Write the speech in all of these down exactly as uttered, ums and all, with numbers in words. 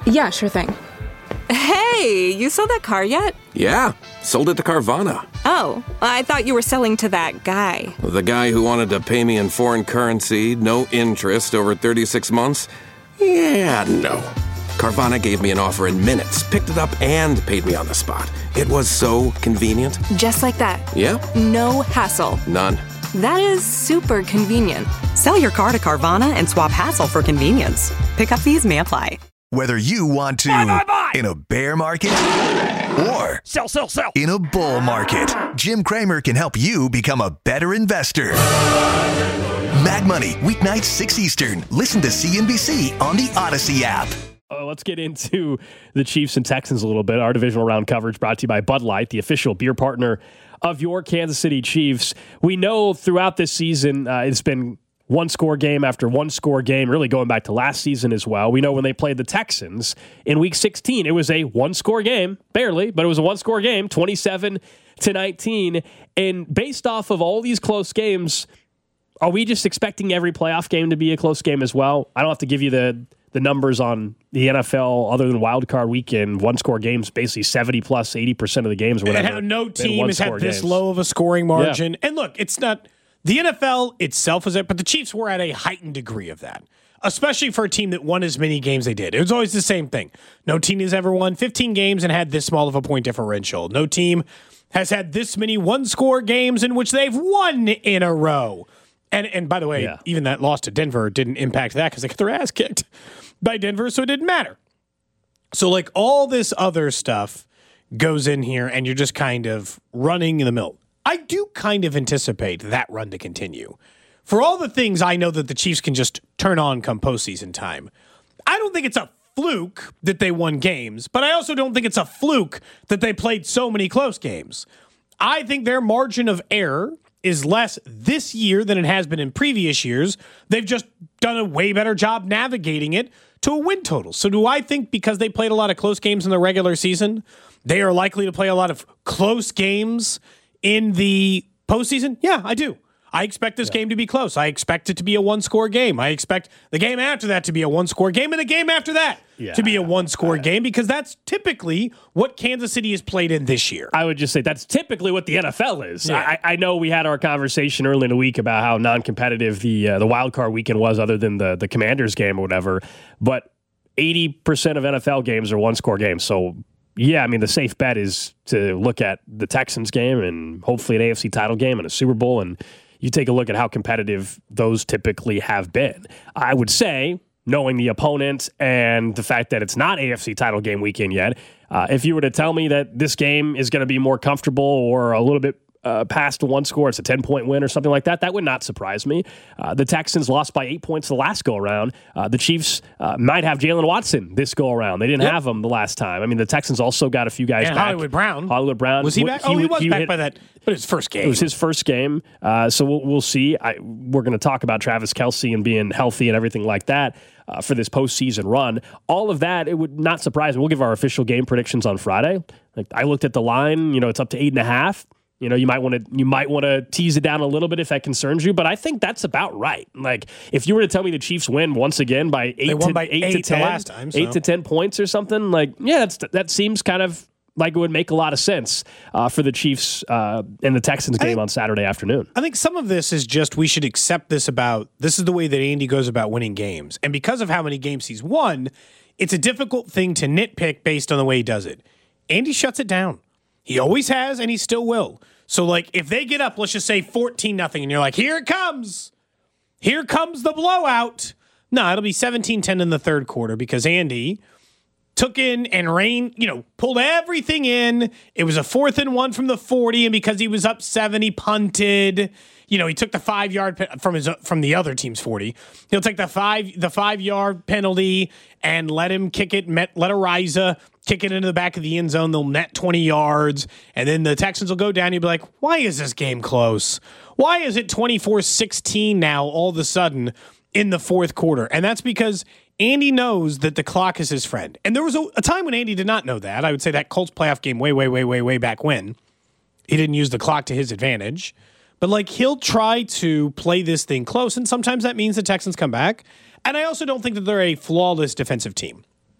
Yeah, sure thing. Hey, you sold that car yet? Yeah, sold it to Carvana. Oh, I thought you were selling to that guy. The guy who wanted to pay me in foreign currency, no interest, over thirty-six months? Yeah, no. Carvana gave me an offer in minutes, picked it up, and paid me on the spot. It was so convenient. Just like that. Yeah. No hassle. None. That is super convenient. Sell your car to Carvana and swap hassle for convenience. Pickup fees may apply. Whether you want to buy, buy, buy. in a bear market or sell, sell, sell. in a bull market, Jim Cramer can help you become a better investor. Mad Money, weeknights six Eastern. Listen to C N B C on the Odyssey app. Uh, let's get into the Chiefs and Texans a little bit. Our divisional round coverage brought to you by Bud Light, the official beer partner of your Kansas City Chiefs. We know throughout this season uh, it's been one-score game after one-score game, really going back to last season as well. We know when they played the Texans in Week sixteen, it was a one-score game, barely, but it was a one-score game, twenty-seven to nineteen. And based off of all these close games, are we just expecting every playoff game to be a close game as well? I don't have to give you the the numbers on the N F L other than Wild Card Weekend. One-score games, basically seventy plus, eighty percent of the games or whatever. And how no team has had this games. low of a scoring margin. Yeah. And look, it's not... The N F L itself is it, but the Chiefs were at a heightened degree of that, especially for a team that won as many games they did. It was always the same thing. No team has ever won fifteen games and had this small of a point differential. No team has had this many one-score games in which they've won in a row. And and by the way, yeah. even that loss to Denver didn't impact that because they got their ass kicked by Denver, so it didn't matter. So like all this other stuff goes in here, and you're just kind of running in the middle. I do kind of anticipate that run to continue. For all the things I know that the Chiefs can just turn on come postseason time, I don't think it's a fluke that they won games, but I also don't think it's a fluke that they played so many close games. I think their margin of error is less this year than it has been in previous years. They've just done a way better job navigating it to a win total. So do I think because they played a lot of close games in the regular season, they are likely to play a lot of close games in the postseason? Yeah, I do. I expect this yeah. game to be close. I expect it to be a one-score game. I expect the game after that to be a one-score game, and the game after that yeah. to be a one-score uh, game, because that's typically what Kansas City has played in this year. I would just say that's typically what the N F L is. Yeah. I, I know we had our conversation early in the week about how non-competitive the uh, the wild card weekend was, other than the the Commanders game or whatever, but eighty percent of N F L games are one-score games, so yeah, I mean, the safe bet is to look at the Texans game and hopefully an A F C title game and a Super Bowl, and you take a look at how competitive those typically have been. I would say, knowing the opponent and the fact that it's not A F C title game weekend yet, uh, if you were to tell me that this game is going to be more comfortable or a little bit Uh, past one score, it's a ten-point win or something like that, that would not surprise me. Uh, the Texans lost by eight points the last go-around. Uh, the Chiefs uh, might have Jalen Watson this go-around. They didn't yep. have him the last time. I mean, the Texans also got a few guys and back. Hollywood Brown. Hollywood Brown. Was he back? He, oh, he was he back hit, by that, but his first game. It was his first game. Uh, so we'll, we'll see. I, we're going to talk about Travis Kelce and being healthy and everything like that uh, for this postseason run. All of that, it would not surprise me. We'll give our official game predictions on Friday. Like, I looked at the line. You know, it's up to eight and a half. You know, you might want to you might want to tease it down a little bit if that concerns you, but I think that's about right. Like, if you were to tell me the Chiefs win once again by eight, they won to, by eight, eight to ten, last time, so. eight to ten points or something, like yeah, that's, that seems kind of like it would make a lot of sense uh, for the Chiefs uh, in the Texans game think, on Saturday afternoon. I think some of this is just we should accept this about this is the way that Andy goes about winning games, and because of how many games he's won, it's a difficult thing to nitpick based on the way he does it. Andy shuts it down. He always has, and he still will. So, like, if they get up, let's just say fourteen nothing, and you're like, here it comes. Here comes the blowout. No, it'll be seventeen ten in the third quarter because Andy took in and rained, you know, pulled everything in. It was a fourth and one from the forty, and because he was up seven, he punted. You know, he took the five-yard pe- from his from the other team's forty. He'll take the five the five-yard penalty and let him kick it, met, let Ariza kick it into the back of the end zone. They'll net twenty yards, and then the Texans will go down. You'll be like, why is this game close? Why is it twenty-four sixteen now all of a sudden in the fourth quarter? And that's because Andy knows that the clock is his friend. And there was a, a time when Andy did not know that. I would say that Colts playoff game way, way, way, way, way back when. He didn't use the clock to his advantage. But, like, he'll try to play this thing close, and sometimes that means the Texans come back. And I also don't think that they're a flawless defensive team.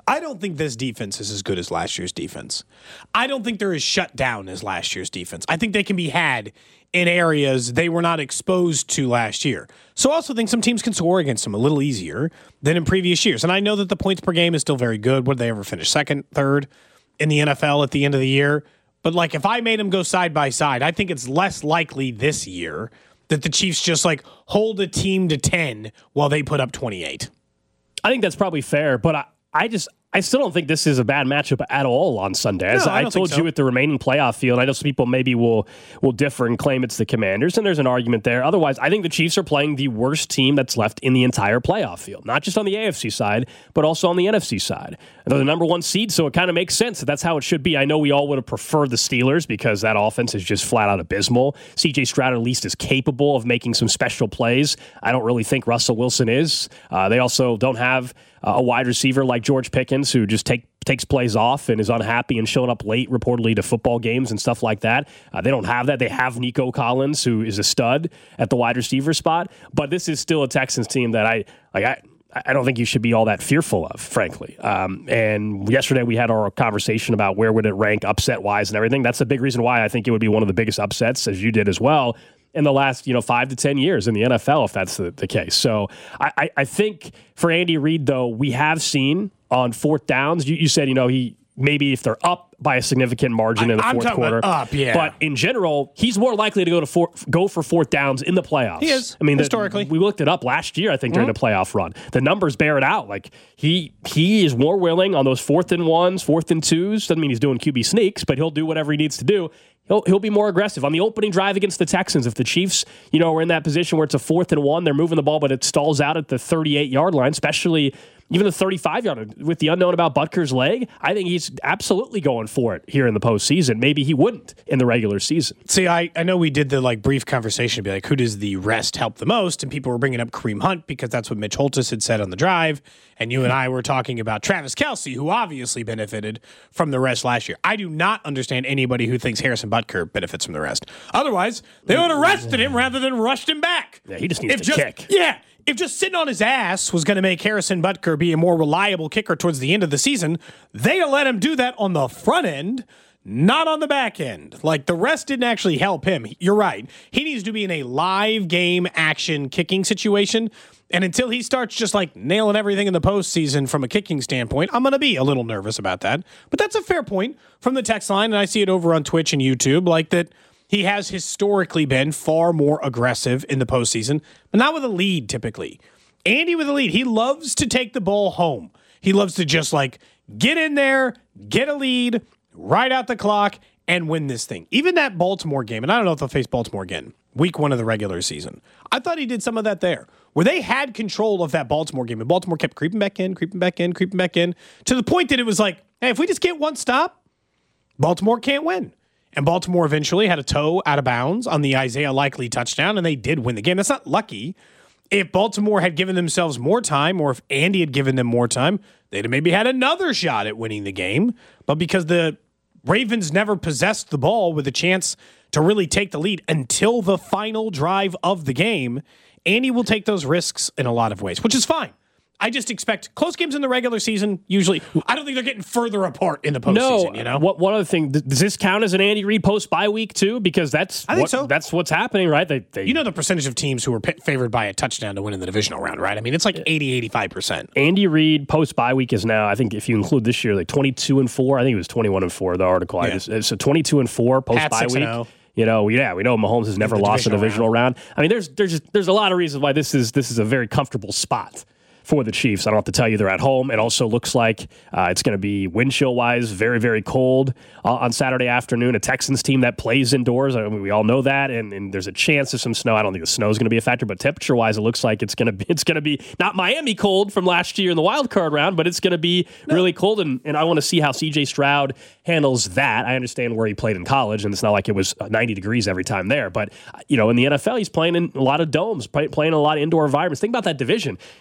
I don't think this defense is as good as last year's defense. I don't think they're as shut down as last year's defense. I think they can be had in areas they were not exposed to last year. So I also think some teams can score against them a little easier than in previous years. And I know that the points per game is still very good. Would they ever finish second, third in the N F L at the end of the year? But like if I made them go side by side, I think it's less likely this year that the Chiefs just like hold a team to ten while they put up twenty-eight. I think that's probably fair, but I, I just I still don't think this is a bad matchup at all on Sunday. As no, I, I told so. you with the remaining playoff field, I know some people maybe will will differ and claim it's the Commanders, and there's an argument there. Otherwise, I think the Chiefs are playing the worst team that's left in the entire playoff field, not just on the A F C side, but also on the N F C side. And they're the number one seed, so it kind of makes sense that that's how it should be. I know we all would have preferred the Steelers because that offense is just flat out abysmal. C J Stroud at least is capable of making some special plays. I don't really think Russell Wilson is. Uh, they also don't have uh, a wide receiver like George Pickens who just take takes plays off and is unhappy and showing up late reportedly to football games and stuff like that. Uh, they don't have that. They have Nico Collins, who is a stud at the wide receiver spot, but this is still a Texans team that I like. I I don't think you should be all that fearful of, frankly. Um, and yesterday we had our conversation about where would it rank upset-wise and everything. That's a big reason why I think it would be one of the biggest upsets, as you did as well, in the last, you know, five to ten years in the N F L, if that's the, the case. So I, I, I think for Andy Reid, though, we have seen on fourth downs, you, you said, you know, he maybe if they're up by a significant margin I, in the I'm fourth quarter. Up, yeah. But in general, he's more likely to go to four, go for fourth downs in the playoffs. He is, I mean, historically. The, we looked it up last year, I think, during mm-hmm. the playoff run. The numbers bear it out. Like, he he is more willing on those fourth and ones, fourth and twos. Doesn't mean he's doing Q B sneaks, but he'll do whatever he needs to do. He'll, he'll be more aggressive. On the opening drive against the Texans, if the Chiefs, you know, are in that position where it's a fourth and one, they're moving the ball, but it stalls out at the thirty-eight-yard line, especially even the thirty-five-yard, with the unknown about Butker's leg, I think he's absolutely going for it here in the postseason. Maybe he wouldn't in the regular season. See, I, I know we did the like brief conversation to be like, who does the rest help the most? And people were bringing up Kareem Hunt because that's what Mitch Holthus had said on the drive. And you and I were talking about Travis Kelce, who obviously benefited from the rest last year. I do not understand anybody who thinks Harrison Butker benefits from the rest. Otherwise, they would have arrested him rather than rushed him back. Yeah, he just needs if to just, kick. Yeah. If just sitting on his ass was going to make Harrison Butker be a more reliable kicker towards the end of the season, they'd let him do that on the front end, not on the back end. Like, the rest didn't actually help him. You're right. He needs to be in a live game action kicking situation. And until he starts just like nailing everything in the postseason from a kicking standpoint, I'm going to be a little nervous about that. But that's a fair point from the text line. And I see it over on Twitch and YouTube, like that. He has historically been far more aggressive in the postseason, but not with a lead typically. Andy with a lead, he loves to take the ball home. He loves to just like get in there, get a lead, ride out the clock, and win this thing. Even that Baltimore game, and I don't know if they'll face Baltimore again, week one of the regular season. I thought he did some of that there, where they had control of that Baltimore game, and Baltimore kept creeping back in, creeping back in, creeping back in, to the point that it was like, hey, if we just get one stop, Baltimore can't win. And Baltimore eventually had a toe out of bounds on the Isaiah Likely touchdown, and they did win the game. That's not lucky. If Baltimore had given themselves more time, or if Andy had given them more time, they'd have maybe had another shot at winning the game. But because the Ravens never possessed the ball with a chance to really take the lead until the final drive of the game, Andy will take those risks in a lot of ways, which is fine. I just expect close games in the regular season. Usually, I don't think they're getting further apart in the postseason. No, you know. What one other thing? Does this count as an Andy Reid post bye week too? Because that's I think what, so. That's what's happening, right? They, they, you know the percentage of teams who were p- favored by a touchdown to win in the divisional round, right? I mean, it's like eighty, eighty-five percent. Andy Reid post bye week is now, I think, if you include this year, like twenty-two and four. I think it was twenty-one and four. The article. Yeah. I just so twenty-two and four post bye week. You know, yeah, we know Mahomes has never lost a divisional round. round. I mean, there's there's just, there's a lot of reasons why this is this is a very comfortable spot for the Chiefs. I don't have to tell you they're at home. It also looks like uh, it's going to be wind chill wise very, very cold uh, on Saturday afternoon. A Texans team that plays indoors. I mean, we all know that, and, and there's a chance of some snow. I don't think the snow is going to be a factor, but temperature wise, it looks like it's going to be it's going to be not Miami cold from last year in the wild card round, but it's going to be no. really cold. And, and I want to see how C J Stroud handles that. I understand where he played in college, and it's not like it was ninety degrees every time there. But you know, in the N F L, he's playing in a lot of domes, play, playing in a lot of indoor environments. Think about that division. He's got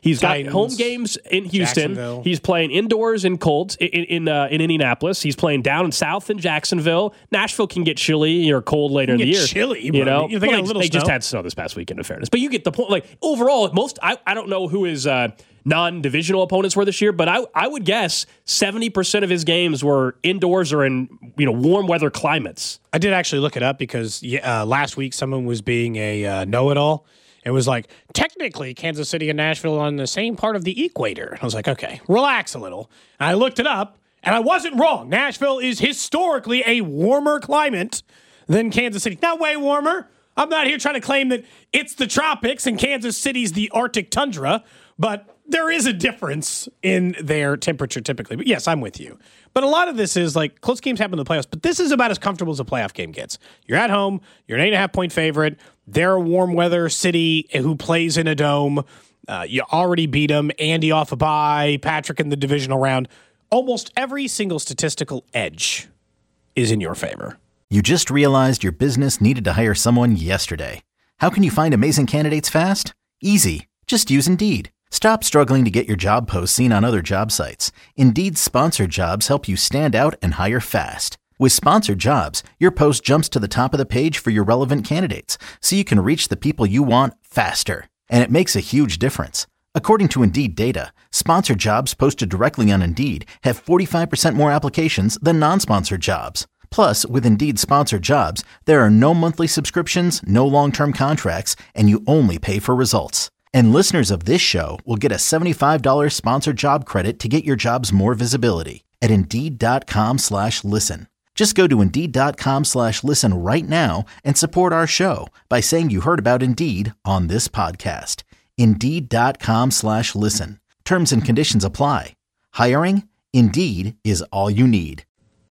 home games in Houston. He's playing indoors in Colts in in, uh, in Indianapolis. He's playing down in south in Jacksonville. Nashville can get chilly or cold later in the year. Chilly, you know. You think well, a little they snow? just had snow this past weekend, in fairness. But you get the point. Like overall, most I, I don't know who his uh, non-divisional opponents were this year, but I I would guess seventy percent of his games were indoors or in you know warm weather climates. I did actually look it up because uh, last week someone was being a uh, know-it-all. It was like, technically, Kansas City and Nashville are on the same part of the equator. I was like, okay, relax a little. And I looked it up, and I wasn't wrong. Nashville is historically a warmer climate than Kansas City. Not way warmer. I'm not here trying to claim that it's the tropics and Kansas City's the Arctic tundra, but there is a difference in their temperature typically. But yes, I'm with you. But a lot of this is like close games happen in the playoffs, but this is about as comfortable as a playoff game gets. You're at home. You're an eight and a half point favorite. They're a warm weather city who plays in a dome. Uh, you already beat them. Andy off a bye. Patrick in the divisional round. Almost every single statistical edge is in your favor. You just realized your business needed to hire someone yesterday. How can you find amazing candidates fast? Easy. Just use Indeed. Stop struggling to get your job posts seen on other job sites. Indeed's sponsored jobs help you stand out and hire fast. With sponsored jobs, your post jumps to the top of the page for your relevant candidates, so you can reach the people you want faster. And it makes a huge difference. According to Indeed data, sponsored jobs posted directly on Indeed have forty-five percent more applications than non-sponsored jobs. Plus, with Indeed sponsored jobs, there are no monthly subscriptions, no long-term contracts, and you only pay for results. And listeners of this show will get a seventy-five dollars sponsored job credit to get your jobs more visibility at Indeed.com slash listen. Just go to Indeed.com slash listen right now and support our show by saying you heard about Indeed on this podcast. Indeed.com slash listen. Terms and conditions apply. Hiring? Indeed is all you need.